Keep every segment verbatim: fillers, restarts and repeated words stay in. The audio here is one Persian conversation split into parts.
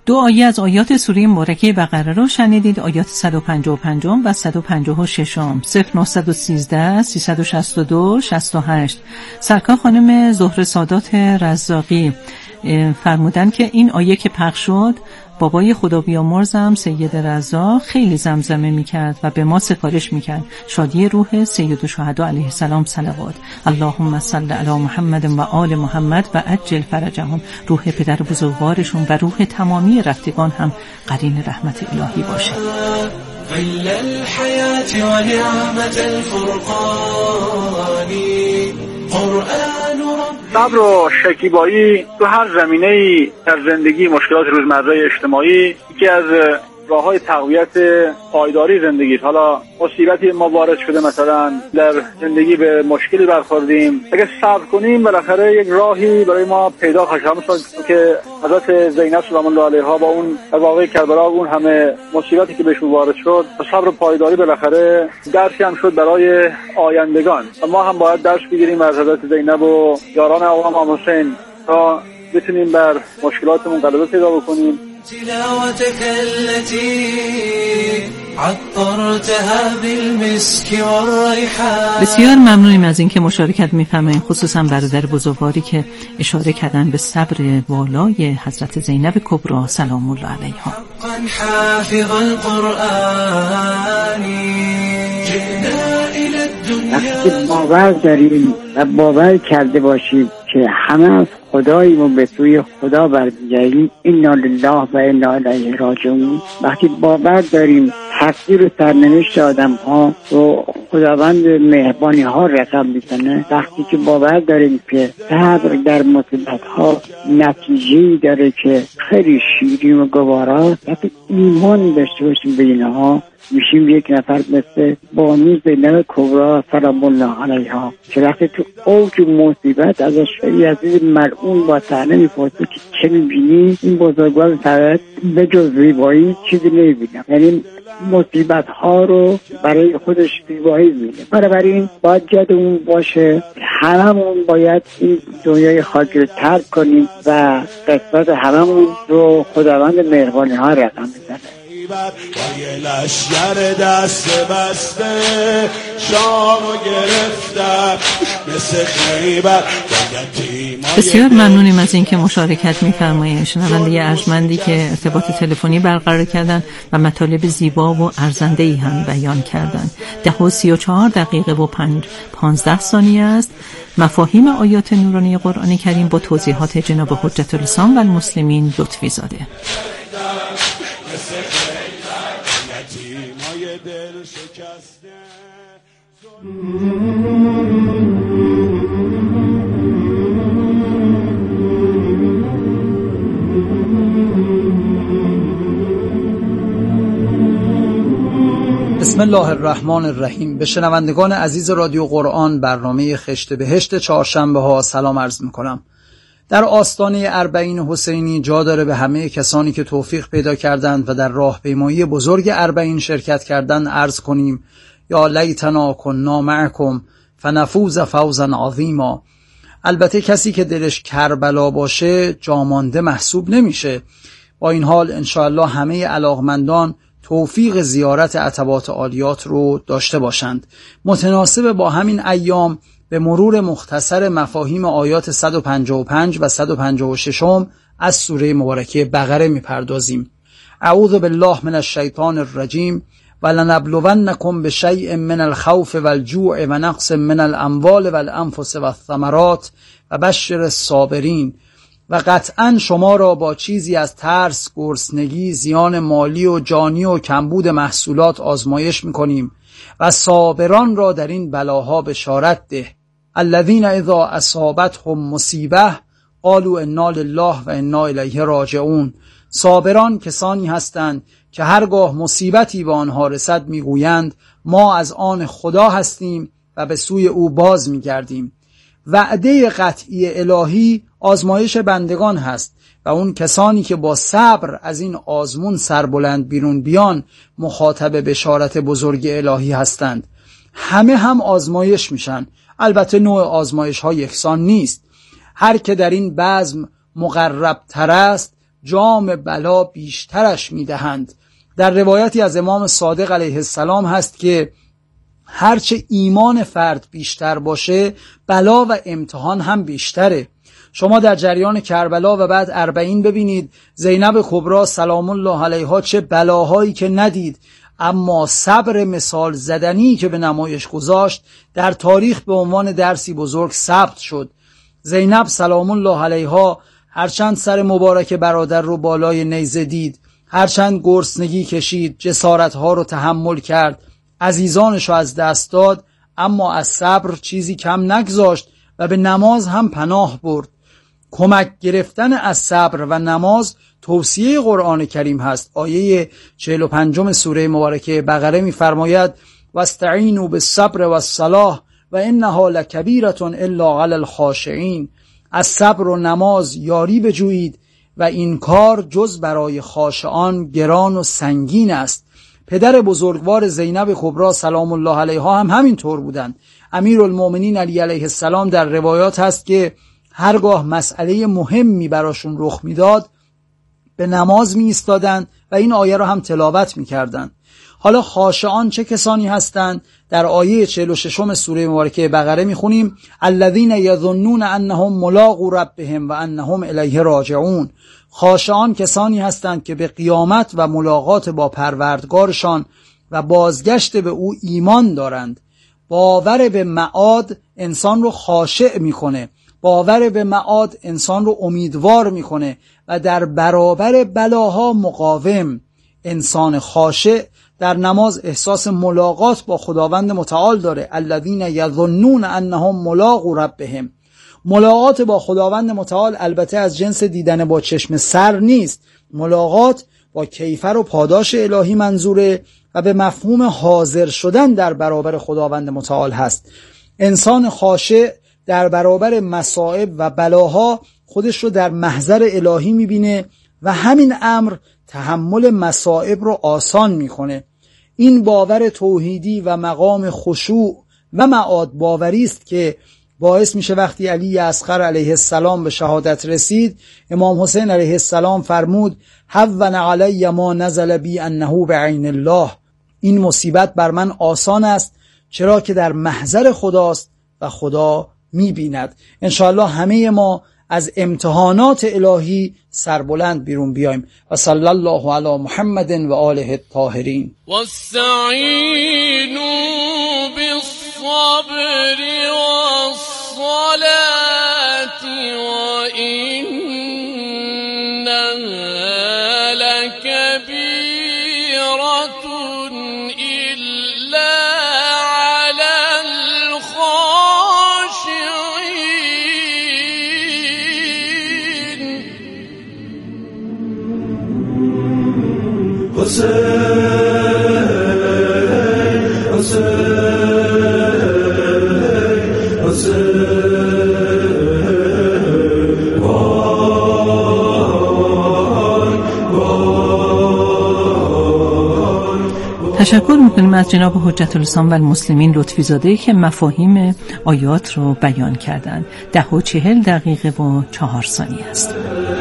دو آیه از آیات سوره مبارکه بقره رو شنیدید، آیات صد و پنجاه و پنج و صد و پنجاه و شش. صفر نه یک سه سیصد و شصت و دو شصت و هشت. سرکار خانم زهره سادات رزاقی فرمودن که این آیه که پخش شد بابای خدا بیامرزم سید رضا خیلی زمزمه میکرد و به ما سفارش میکرد شادی روح سید الشهدا علیه السلام صلوات. اللهم صل علی محمد و آل محمد و عجل فرجهم. روح پدر بزرگوارشون و روح تمامی رفتگان هم قرین رحمت الهی باشه. ظل الحیات و نعمت الفرقان قرآن صبر و شکیبایی تو هر زمینه‌ای در زندگی، مشکلات روزمره اجتماعی یکی از راه‌های تقویت پایداری زندگی. حالا مصیبتی ما وارد شده، مثلا در زندگی به مشکلی برخوردیم، اگه صبر کنیم بالاخره یک راهی برای ما پیدا خواهد شد که حضرت زینب سلام الله علیها با اون واقعه کربلا، اون همه مصیبتی که بهشون وارد شد، صبر و پایداری بالاخره درسی هم شد برای آیندگان. و ما هم باید درس بگیریم از حضرت زینب و یاران آقا امام حسین تا بتونیم بر مشکلاتمون غلبه پیدا بکنیم. تلاوتك التي عطرتها بالمسك والريحان. بسیار ممنونیم از اینکه مشارکت می‌فرمایید، خصوصا برادر بزرگواری که اشاره کردن به صبر والای حضرت زینب کبری سلام الله علیها. حافظ القرآن جئنا الى الدنيا. وقتی باور داریم و باور کرده باشیم که همه از خداییم و به سوی خدا برمیگردیم، انا لله و انا الیه راجعون. وقتی باور داریم تقدیر و سرنوشت آدم ها و خداوند مهربانی ها رقم میزنه، وقتی که باور داریم که صبر در مصیبت ها نتیجه‌ای داره که خیلی شیرین و گوارا، وقتی ایمان داشته باشیم به اینها، میشیم یک نفر مثل بانو زینب کبری سلام الله علیها که وقتی تو اوج مصیبت ازش یزید ملعون با طعنه میپرسه که چه میبینی؟ این بزرگوار فرد به جز زیبایی چیزی نمیبینم، یعنی مصیبت ها رو برای خودش زیبایی میبینه. بنابراین باید یادمون باشه هممون باید این دنیای خاکی رو ترک کنیم و قسمت هممون رو خداوند مهربانی ها رقم بزنه. و یه لشگر دست بسته شامو گرفتم مثل خیبر. بسیار ممنونیم از اینکه مشارکت می‌فرمایید. شنونده ارجمندی که ارتباط تلفنی برقرار کردن و مطالب زیبا و ارزنده‌ای هم بیان کردن. ده و سی و چهار دقیقه و پنج پانزده ثانیه است. مفاهیم آیات نورانی قرآن کریم با توضیحات جناب حجت الاسلام و المسلمین لطفی زاده. بسم الله الرحمن الرحیم. به شنوندگان عزیز رادیو قرآن برنامه خشت بهشت چهارشنبه ها سلام عرض میکنم. در آستانه اربعین حسینی جا داره به همه کسانی که توفیق پیدا کردند و در راهپیمایی بزرگ اربعین شرکت کردند عرض کنیم یا لیتنا کنا معکم فنفوز فوزا عظیما. البته کسی که دلش کربلا باشه جامانده محسوب نمیشه. با این حال انشاءالله همه علاقمندان توفیق زیارت عتبات عالیات رو داشته باشند. متناسب با همین ایام به مرور مختصر مفاهیم آیات صد و پنجاه و پنج و صد و پنجاه و شش از سوره مبارکه بقره میپردازیم. اعوذ بالله من الشیطان الرجیم ولنبلونکم بشیء من الخوف والجوع و نقص من الاموال والانفس والثمرات و بشر الصابرین. و قطعا شما را با چیزی از ترس، گرسنگی، زیان مالی و جانی و کمبود محصولات آزمایش می‌کنیم و صابران را در این بلاها بشارت ده. الذین اذا اصابتهم مصیبه قالوا انا لله و انا الیه راجعون. صابران کسانی هستند که هرگاه مصیبتی به آنها رسد میگویند ما از آن خدا هستیم و به سوی او باز میگردیم. وعده قطعی الهی آزمایش بندگان هست و اون کسانی که با صبر از این آزمون سربلند بیرون بیان مخاطب بشارت بزرگ الهی هستند. همه هم آزمایش میشن. البته نوع آزمایش ها یکسان نیست. هر که در این بزم مقرب تر است جام بلا بیشترش میدهند. در روایتی از امام صادق علیه السلام هست که هرچه ایمان فرد بیشتر باشه بلا و امتحان هم بیشتره. شما در جریان کربلا و بعد اربعین ببینید زینب کبری سلام الله علیها چه بلاهایی که ندید، اما صبر مثال زدنی که به نمایش گذاشت در تاریخ به عنوان درسی بزرگ ثبت شد. زینب سلام الله علیها هرچند سر مبارک برادر رو بالای نیزه دید، هرچند گرسنگی کشید، جسارتها رو تحمل کرد، عزیزانش رو از دست داد، اما از صبر چیزی کم نگذاشت و به نماز هم پناه برد. کمک گرفتن از صبر و نماز توصیه قرآن کریم هست. آیه چهل و پنجم سوره مبارکه بقره می‌فرماید واستعینوا بالصبر والصلاة و انها لکبیرة الا علی الخاشعین. از صبر و نماز یاری بجویید و این کار جز برای خاشعان گران و سنگین است. پدر بزرگوار زینب کبری سلام الله علیها هم همین طور بودند. امیرالمؤمنین علی علیه السلام در روایات هست که هرگاه مسئله مهمی براشون رخ میداد به نماز می ایستادند و این آیه رو هم تلاوت می کردند. حالا خاشعان چه کسانی هستند؟ در آیه چهل و ششم سوره مبارکه بقره می خونیم الذین یظنون انهم ملاقو ربهم و انهم الیه راجعون. خاشعان کسانی هستند که به قیامت و ملاقات با پروردگارشان و بازگشت به او ایمان دارند. باور به معاد انسان رو خاشع میکنه، باور به معاد انسان رو امیدوار میکنه و در برابر بلاها مقاوم. انسان خاشع در نماز احساس ملاقات با خداوند متعال داره. الذین یظنون انهم ملاقو ربهم. ملاقات با خداوند متعال البته از جنس دیدن با چشم سر نیست، ملاقات با کیفر و پاداش الهی منظوره و به مفهوم حاضر شدن در برابر خداوند متعال هست. انسان خاشع در برابر مصائب و بلاها خودش رو در محضر الهی میبینه و همین امر تحمل مصائب رو آسان میکنه. این باور توحیدی و مقام خشوع و معاد باوری است که باعث میشه وقتی علی اصغر علیه السلام به شهادت رسید، امام حسین علیه السلام فرمود هون علی ما نزل بی انه بعین الله. این مصیبت بر من آسان است چرا که در محضر خداست و خدا میبیند. انشاءالله همه ما از امتحانات الهی سربلند بیرون بیایم. و صلی الله علی محمد و آله الطاهرین. واستعینوا بالصبر والصلاة و انها لکبیرة الا علی الخاشعین. تشکر میکنیم از جناب حجت الاسلام و المسلمین لطفی زاده که مفاهیم آیات رو بیان کردند. ده و چهل دقیقه و چهار ثانیه است.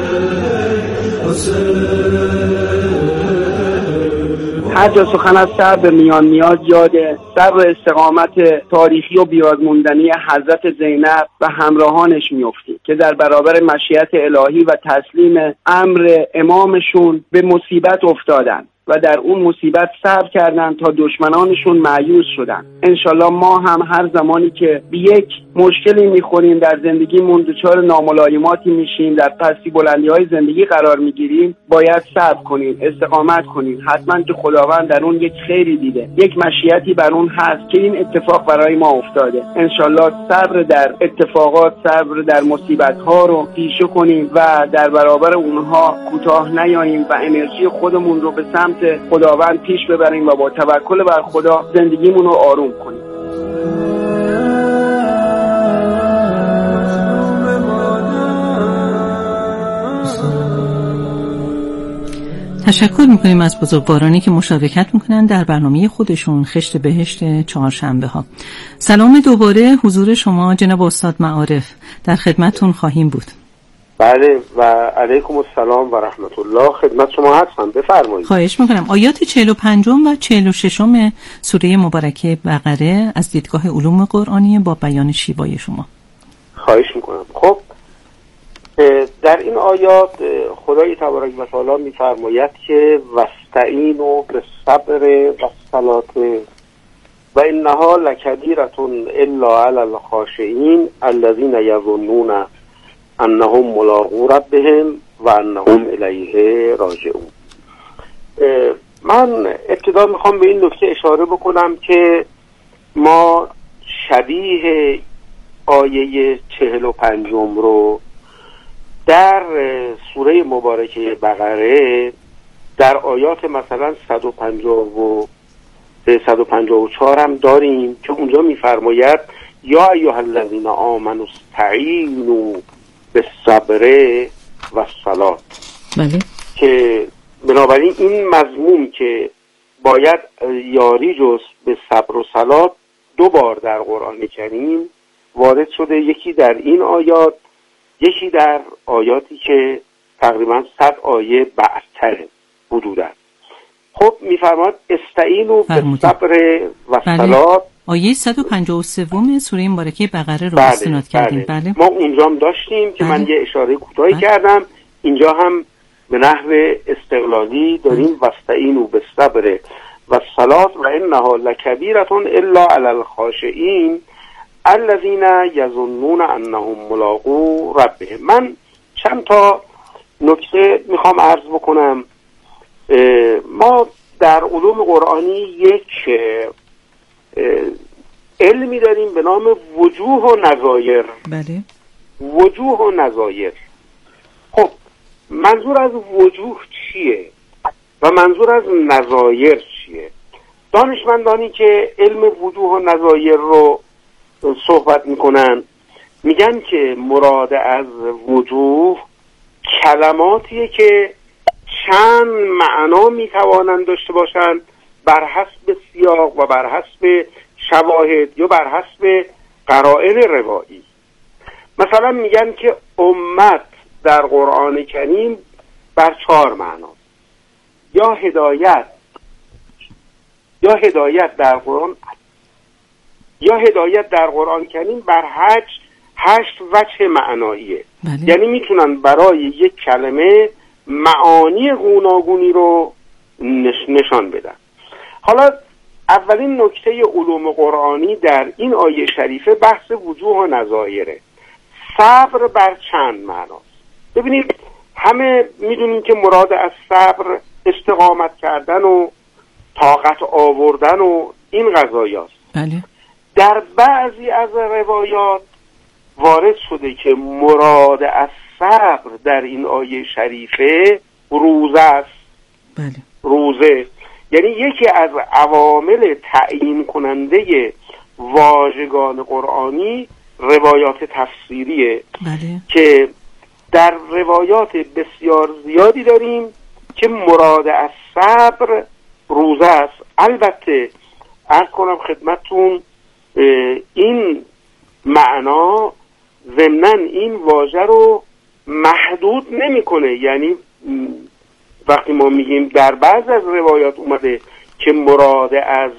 هر جا سخن از صبر به میان میاد یاد صبر استقامت تاریخی و بیادموندنی حضرت زینب و همراهانش میفتیم که در برابر مشیت الهی و تسلیم امر امامشون به مصیبت افتادن و در اون مصیبت صبر کردن تا دشمنانشون مایوس شدن. انشالله ما هم هر زمانی که به یک مشکلی میخوریم در زندگیمون دچار ناملایماتی میشیم، در پستی بلندی های زندگی قرار میگیریم، باید صبر کنیم، استقامت کنیم. حتما که خداوند در اون یک خیری دیده، یک مشیتی بر اون هست که این اتفاق برای ما افتاده. انشالله صبر در اتفاقات، صبر در مصیبت ها رو پیشه کنیم و در برابر اونها کوتاه نیاییم و انرژی خودمون رو به سمت خداوند پیش ببریم و با توکل بر خدا زندگیمون رو آروم کنیم. تشکر میکنیم از بزرگوارانی که مشارکت میکنن در برنامه خودشون خشت بهشت چهارشنبه ها. سلام دوباره حضور شما جناب استاد معارف، در خدمتتون خواهیم بود. بله و علیکم السلام و رحمت الله، خدمت شما هستم، بفرمایید. خواهش میکنم. آیات چهل و پنج و چهل و شش سوره مبارکه بقره از دیدگاه علوم قرآنی با بیان شیوای شما. خواهش میکنم. خب در این آیات خدای تبارک و تعالی میفرماید که واستعینوا بالصبر والصلاة و انها لکبیرة الا علی الخاشعین الذین یظنون انهم ملاقو ربهم و انهم الیه راجعون. من ابتدا میخوام به این نکته اشاره بکنم که ما شبیه آیه چهل و پنجم رو در سوره مبارکه بقره در آیات مثلا صد و پنجاه و صد و پنجاه و چهار هم داریم که اونجا میفرماید یا ایها الذین آمنوا استعینوا بالصبر والصلاة. بله. که بنابراین این مضمون که باید یاری جز به صبر و صلات دو بار در قرآن کریم وارد شده، یکی در این آیات، یکی در آیاتی که تقریبا صد آیه بعدتره حدوداً. خب میفرماد استعینوا بالصبر والصلاة. آیه صد و پنجاه و سه سوره مبارکه بقره رو بله، استناد کردیم. بله. بله. ما اونجا هم داشتیم که بله. من یه اشاره کوتاهی بله. کردم، اینجا هم به نحو استقلالی داریم واستعینوا بالصبر والصلاة و انها لکبیرة الا علی الخاشعین الذین یظنون انهم ملاقو ربهم. من چند تا نکته میخوام عرض بکنم. ما در علوم قرآنی یک علمی داریم به نام وجوه و نظایر. بله. وجوه و نظایر. خب منظور از وجوه چیه و منظور از نظایر چیه؟ دانشمندانی که علم وجوه و نظایر رو صحبت میکنن میگن که مراد از وجوه کلماتیه که چند معنا میتوانند داشته باشند بر حسب سیاق و بر حسب شواهد یا بر حسب قرائن روایی. مثلا میگن که امت در قرآن کریم بر چهار معنا، یا هدایت یا هدایت در قرآن یا هدایت در قرآن کریم بر هشت هشت وجه معناییه. بله. یعنی میتونن برای یک کلمه معانی گوناگونی رو نشان بدن. حالا اولین نکته علوم قرآنی در این آیه شریفه بحث وجوه و نظایره. صبر بر چند معناست. ببینید همه میدونیم که مراد از صبر استقامت کردن و طاقت آوردن و این قضایاست. بله. در بعضی از روایات وارد شده که مراد از صبر در این آیه شریفه روزه است. بله. روزه یعنی یکی از عوامل تعیین کننده واژگان قرآنی روایات تفسیریه. بله. که در روایات بسیار زیادی داریم که مراد از صبر روزه است. البته عرض کنم خدمتتون این معنا ضمناً این واژه رو محدود نمیکنه. یعنی وقتی ما میگیم در بعض از روایات اومده که مراد از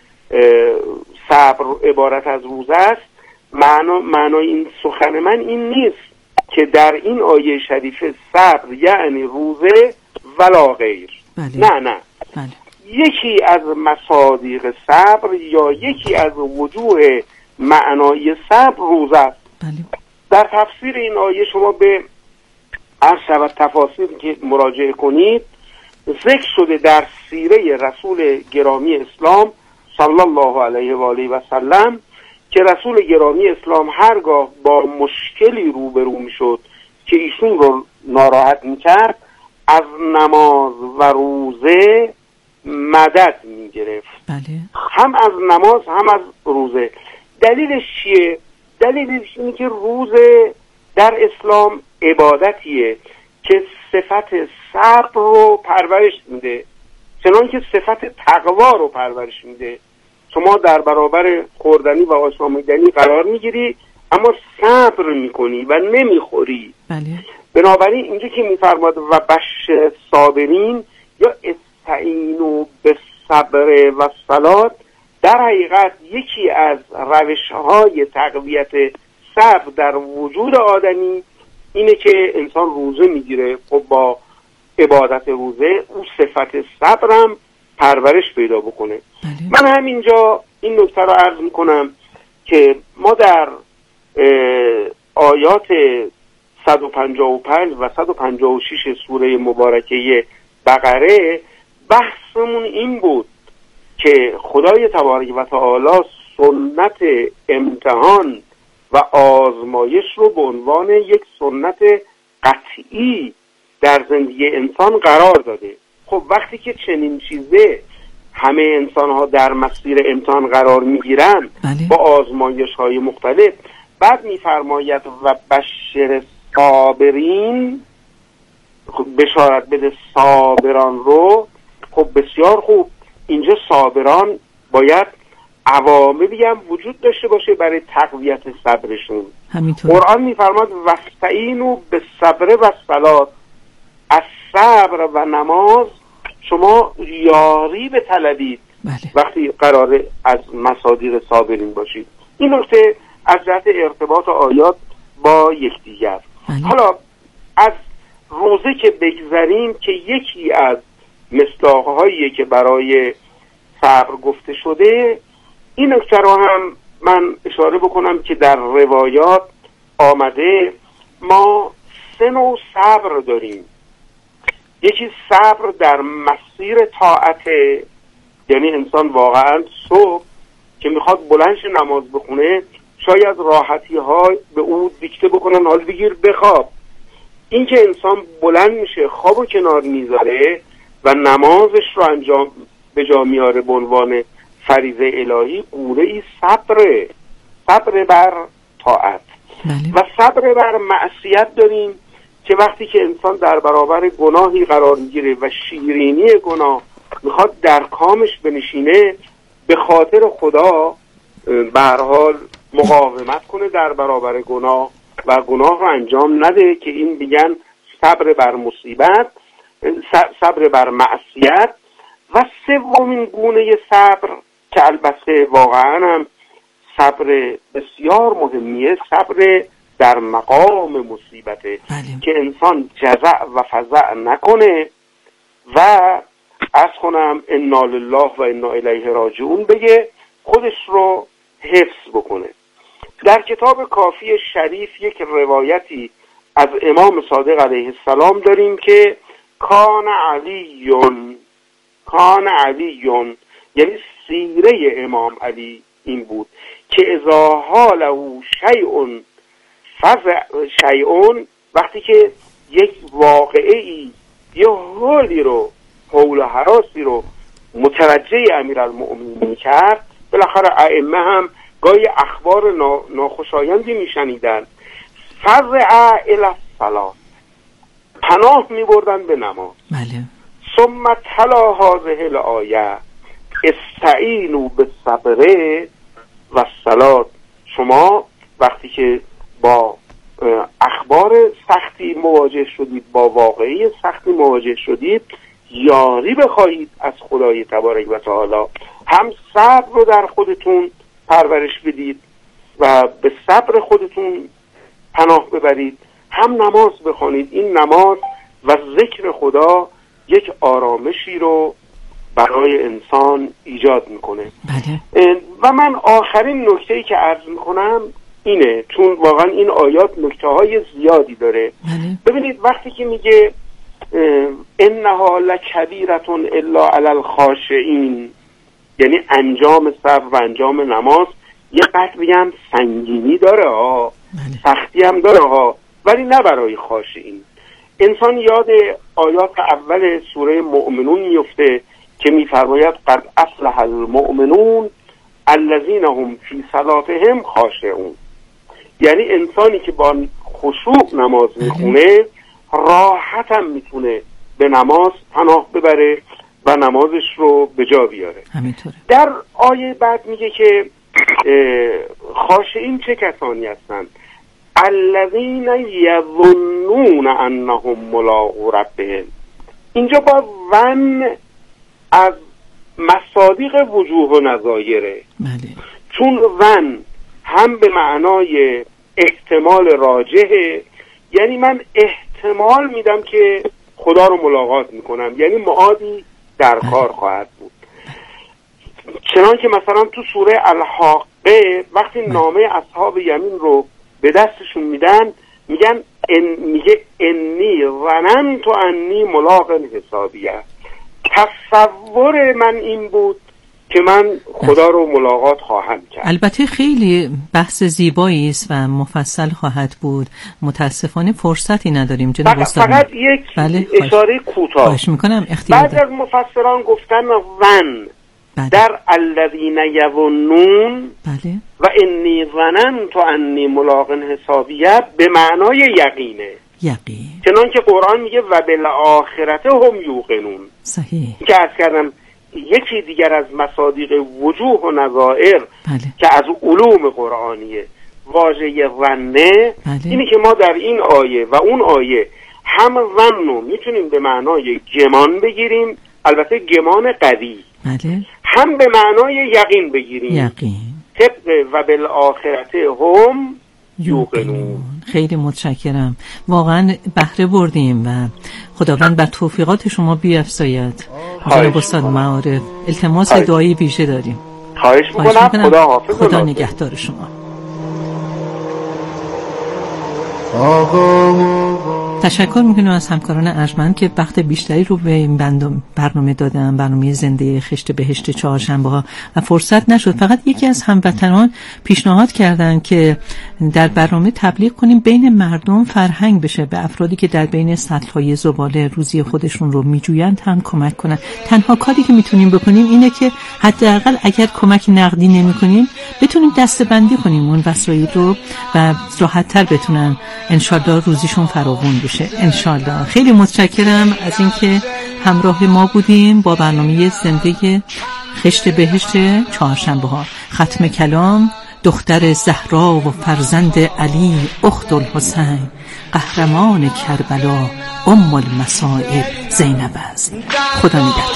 صبر عبارت از روزه است، معنا معنای این سخن من این نیست که در این آیه شریفه صبر یعنی روزه ولا غیر. بله. نه نه بله. یکی از مصادیق صبر یا یکی از وجوه معنای صبر روزه است. بله. در تفسیر این آیه شما به هر شب تفاسیر که مراجعه کنید ذکر شده در سیره رسول گرامی اسلام صلی الله علیه و آله و سلم که رسول گرامی اسلام هرگاه با مشکلی روبرو میشد که ایشون رو ناراحت میکرد از نماز و روزه مدد میگرفت. بله. هم از نماز هم از روزه. دلیلش چیه؟ دلیلش اینه که روزه در اسلام عبادتیه که صفت صبر رو پرورش میده، چنان که صفت تقوا رو پرورش میده. شما در برابر خوردنی و آشامیدنی قرار میگیری، اما صبر میکنی و نمیخوری. بله. بنابراین اینجا که میفرماد و بشر صابرین یا استعینوا بالصبر و الصلاة، در حقیقت یکی از روش‌های تقویت صبر در وجود آدمی اینه که انسان روزه میگیره. خب با عبادت روزه او صفت صبرم پرورش پیدا بکنه. بله. من همینجا این نکته رو عرض میکنم که ما در آیات صد و پنجاه و پنج و صد و پنجاه و شش سوره مبارکه بقره بحثمون این بود که خدای تبارک و تعالی سنت امتحان و آزمایش رو به عنوان یک سنت قطعی در زندگی انسان قرار داده. خب وقتی که چنین چیزه همه انسان ها در مسیر امتحان قرار میگیرن با آزمایش های مختلف، بعد میفرماید و بشر صابرین، خب بشارت بده صابران رو. خب بسیار خوب، اینجا صابران باید عواملی هم وجود داشته باشه برای تقویت صبرشون. همینطور قرآن میفرماد واستعینوا بالصبر و الصلاة، از صبر و نماز شما یاری بطلبید. بله. وقتی قراره از مصادیق صابرین باشید. این نکته از جهت ارتباط آیات با یکدیگر. بله. حالا از روزه که بگذریم که یکی از مصداق‌هایی که برای صبر گفته شده، این نکته رو هم من اشاره بکنم که در روایات آمده ما سه نوع صبر داریم. یکی صبر در مسیر طاعت، یعنی انسان واقعا صبح که میخواد بلندش نماز بخونه شاید راحتی ها به او دیکته بکنن حال بگیر بخواب. این که انسان بلند میشه خواب و کنار میذاره و نمازش رو انجام به جا میاره به عنوان فریضه الهی، قوره ای صبره، صبر بر طاعت. بله. و صبر بر معصیت داریم که وقتی که انسان در برابر گناهی قرار میگیره و شیرینی گناه میخواد در کامش بنشینه، به خاطر خدا به هر حال مقاومت کنه در برابر گناه و گناه رو انجام نده، که این میگن صبر بر مصیبت، صبر بر معصیت. و سومین گونه صبر که البته واقعا هم صبر بسیار مهمیه، صبر در مقام مصیبته. بله. که انسان جزع و فزع نکنه و از کنم انا لله و انا الیه راجعون بگه، خودش رو حفظ بکنه. در کتاب کافی شریف یک روایتی از امام صادق علیه السلام داریم که کان علیون کان علیون یعنی سیره امام علی این بود که اذا حاله شیء فزع شیء، وقتی که یک واقعه‌ای یه حالی رو حول و هراسی رو متوجه امیرالمؤمنین کرد، بالاخره ائمه هم گاهی اخبار ناخوشایندی میشنیدن، فزع الی الصلاة، پناه میبردن به نماز. بله. ثم تلا هذه الآیه استعینوا بالصبر و الصلاة، شما وقتی که با اخبار سختی مواجه شدید، با واقعی سختی مواجه شدید، یاری بخواهید از خدای تبارک و تعالی، هم صبر رو در خودتون پرورش بدید و به صبر خودتون پناه ببرید، هم نماز بخوانید. این نماز و ذکر خدا یک آرامشی رو برای انسان ایجاد میکنه. بله. و من آخرین نکته‌ای که عرض میکنم اینه، چون واقعا این آیات نکته های زیادی داره. بله. ببینید وقتی که میگه انها لکبیرة الا علی الخاشعین، یعنی انجام صبر و انجام نماز یه قدر بگم سنگینی داره ها. بله. سختی هم داره ها، ولی نه برای خاشعین. انسان یاد آیات اول سوره مؤمنون میفته که میفرماید قد افلح المؤمنون الذین هم فی صلاتهم خاشعون، یعنی انسانی که با خشوع نماز میخونه راحت هم میتونه به نماز پناه ببره و نمازش رو به جا بیاره. همینطوره. در آیه بعد میگه که خاشعین چه کسانی هستند؟ الذین یظنون انهم ملاقو ربهم. اینجا با ون از مصادیق وجوه و نظایره. بله. چون ون هم به معنای احتمال راجحه، یعنی من احتمال میدم که خدا رو ملاقات میکنم، یعنی معادی در کار خواهد بود. چنان که مثلا تو سوره الحاقه وقتی نامه اصحاب یمین رو به دستشون میدن میگن ان میگه انی ظننت انی ملاق حسابیه. تصور من این بود که من خدا رو ملاقات خواهم کرد. البته خیلی بحث زیبایی است و مفصل خواهد بود. متاسفانه فرصتی نداریم جناب استاد. فقط یک بله؟ اشاره کوتاه. خواهش میکنم اختیار بعد از مفسران گفتن ون بله. در الذین یظنون بله. و انی ظننت انی ملاق حسابیه به معنای یقینه. یقین. چنان که قرآن میگه و بالآخرته هم یوقنون. صحیح. که عرض کردم یکی دیگر از مصادیق وجوه و نظائر بله. که از علوم قرآنیه واژه ظنه، بله. اینی که ما در این آیه و اون آیه هم ظن رو میتونیم به معنای گمان بگیریم، البته گمان قوی، بله. هم به معنای یقین بگیریم، یقین. طبق و بالآخرته هم یوقنون. خیلی متشکرم، واقعا بهره بردیم و خداوند بر توفیقات شما بیفزاید. جناب استاد معارف التماس دعایی ویژه داریم. خواهش میکنم. خدا حافظ. خدا نگهدار شما. تشکر میکنم از همکاران ارجمند که وقت بیشتری رو به این برنامه دادن، برنامه زنده خشت بهشت چهارشنبه ها، و فرصت نشد. فقط یکی از هموطنان پیشنهاد کردن که در برنامه تبلیغ کنیم بین مردم فرهنگ بشه، به افرادی که در بین سطل‌های زباله روزی خودشون رو میجویند هم کمک کنن. تنها کاری که میتونیم بکنیم اینه که حداقل اگر کمک نقدی نمی‌کنیم بتونیم دسته‌بندی کنیم اون وسایل رو و راحت‌تر بتونن انشالله روزیشون فراوون بشه انشالله. خیلی متشکرم از اینکه همراه ما بودیم با برنامه زنده خشت بهشت چهارشنبه ها. ختم کلام دختر زهرا و فرزند علی اخت الحسین، قهرمان کربلا ام المصائب زینب است. خدا نگهدار.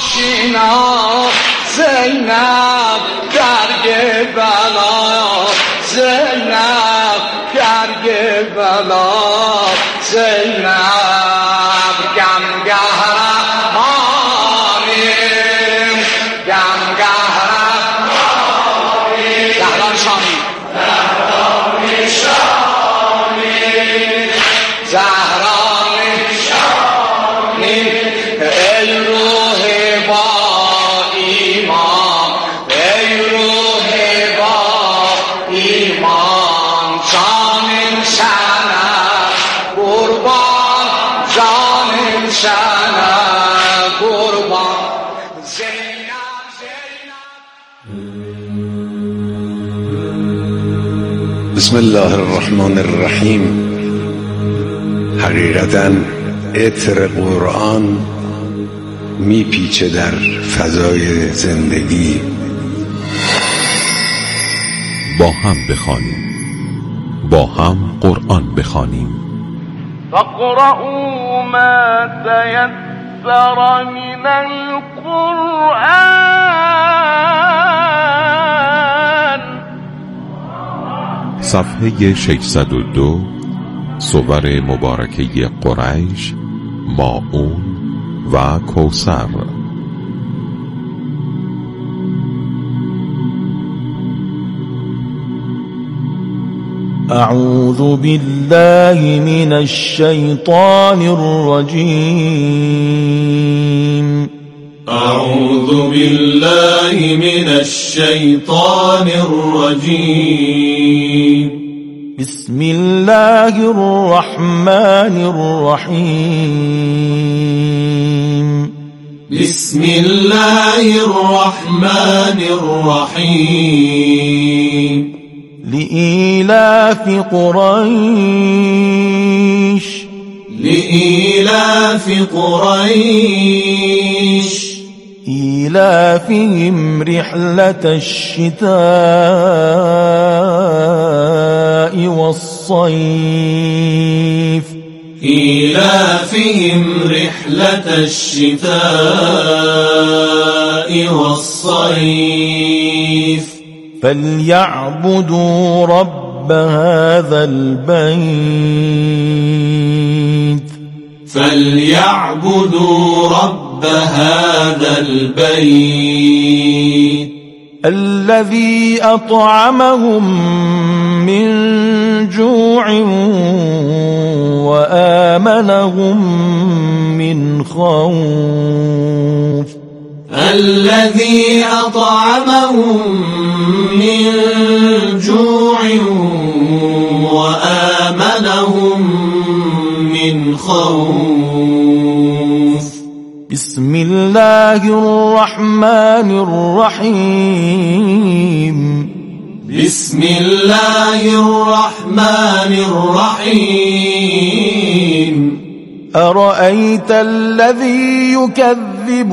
زینب درگ بلا، زینب درگ بلا، زینب گمگه مانیم، گمگه مانیم، زهران شامی، زهران شامی، زهران شامی، ای روح با ایمان، ای روح با ایمان، جان شنه قربان، جان شنه قربان، زینب زینب. بسم الله الرحمن الرحیم. حقیقتاً عطر قرآن میپیچه در فضای زندگی. با هم بخوانیم، با هم قرآن بخوانیم. فاقرؤوا ما تيسر من القرآن. صفحه ششصد و دو، صور مبارکه قریش، ماعون و کوثر. اعوذ بالله من الشیطان الرجیم. اعوذ بالله من الشیطان الرجیم. بسم الله الرحمن الرحیم. بسم الله الرحمن الرحیم. لإيلاف قريش. لإيلاف قريش إيلافهم رحلة الشتاء والصيف إيلافهم رحلة الشتاء والصيف فليعبدوا رب هذا البيت فليعبدوا رب هذا البيت الذي أطعمهم من جوع وآمنهم من خوف الذي أطعمهم من جوع وآمنهم من خوف بسم الله الرحمن الرحيم بسم الله الرحمن الرحيم أرأيت الذي يكذب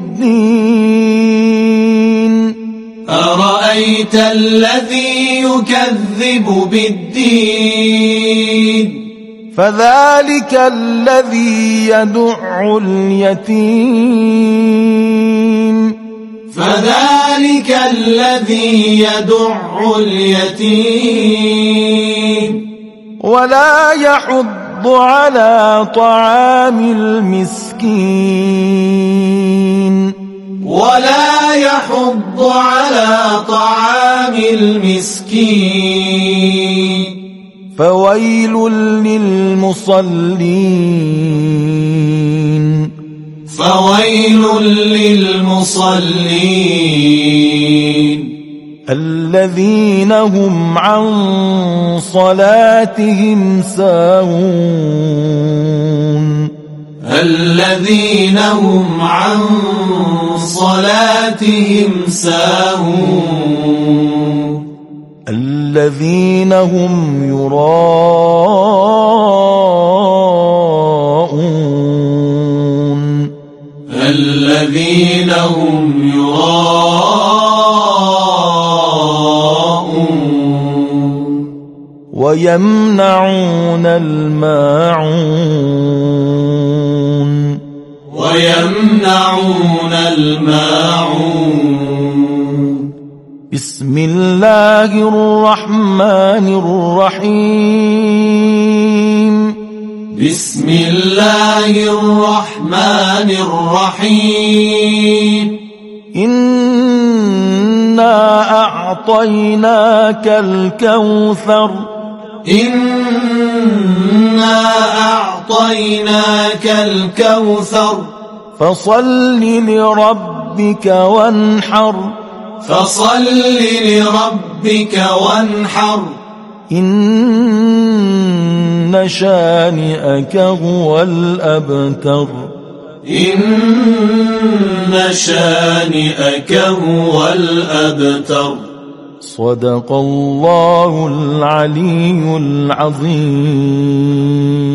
بالدين أرأيت الذي يكذب بالدين فذلك الذي يدع اليتيم فذلك الذي يدع اليتيم ولا يحض على طعام المسكين ولا يحض على طعام المسكين فويل للمصلين فويل للمصلين الذين هم عن صلاتهم ساهون الذين هم عن صلاتهم ساهون الذين هم يراءون الذين هم يراءون ويمنعون الماعون ويمنعون الماعون بسم الله الرحمن الرحيم بسم الله الرحمن الرحيم إنا أعطيناك الكوثر إنا أعطيناك الكوثر فصل لربك وانحر فصل لربك وانحر إن شانئك هو الأبتر إن شانئك هو الأبتر صدق الله العلي العظيم.